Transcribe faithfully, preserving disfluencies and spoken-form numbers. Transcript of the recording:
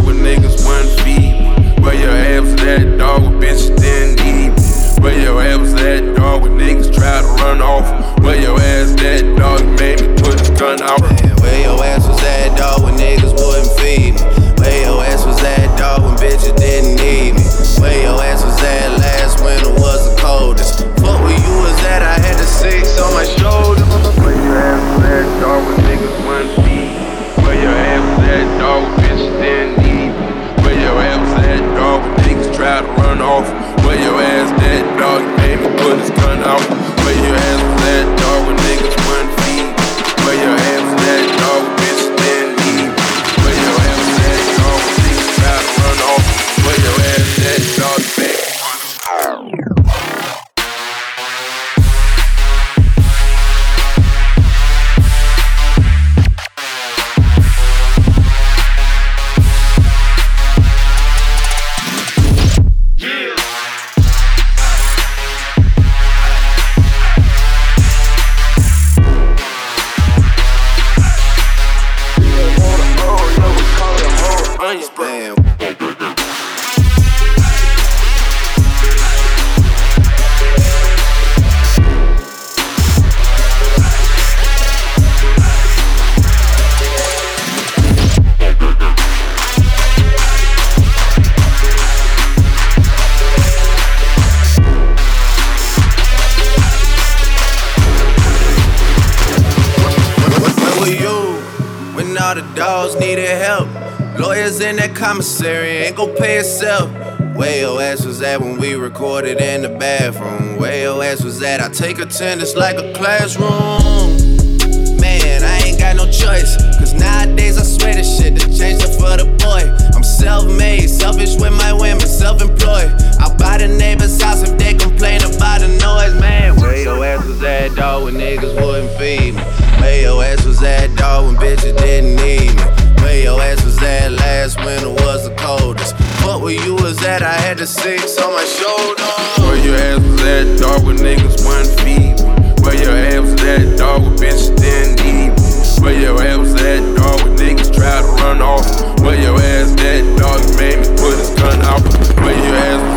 dog when niggas wouldn't feed me? Where your ass was at, dog, when bitches didn't need me? Where your ass was at, dog, when niggas tried to run off? Where your ass at, dog, you made me put this gun out? Man, where your ass was at, dog, when niggas wouldn't feed me? Where your ass was at, dog, when bitches didn't need me? Where your ass was at last winter was the coldest? Fuck where you was at, I had the six on my shoulder. Where your ass was at, dog, when niggas wouldn't feed me? Where your ass was at, dog, when bitches didn't need me? Where your ass was at, dog, when niggas tried to run off? Where your ass at, dog, you made me put this gun out? Where your ass was at, dog, when niggas wouldn't feed me? Where your ass was at, dog, when bitches didn't need me? Where your ass was at, dog, when niggas tried to run off? Where your ass at, dog, you made me put this gun out? Man, where were you when all the dogs needed help? Lawyers in that commissary ain't gon' pay itself. Where your ass was at when we recorded in the bathroom? Where your ass was at? I take attendance like a classroom. Man, I ain't got no choice, cause nowadays I swear this shit to change it for the boy. I'm self-made, selfish with my women, self-employed. I'll buy the neighbor's house if they complain about the noise, man. Where your ass was at, dog, when niggas wouldn't feed me? Where your ass was at, dog, when bitches didn't need me? Where your ass was at last winter was the coldest? Fuck where you was at, I had the six on my shoulder. Where your ass was at, dog, when niggas wouldn't feed me? Where your ass was at, dog, when bitches didn't need me? Where your ass was at, dog, when niggas tried to run off? Where your ass at, dog, you made me put this gun out? Where your ass was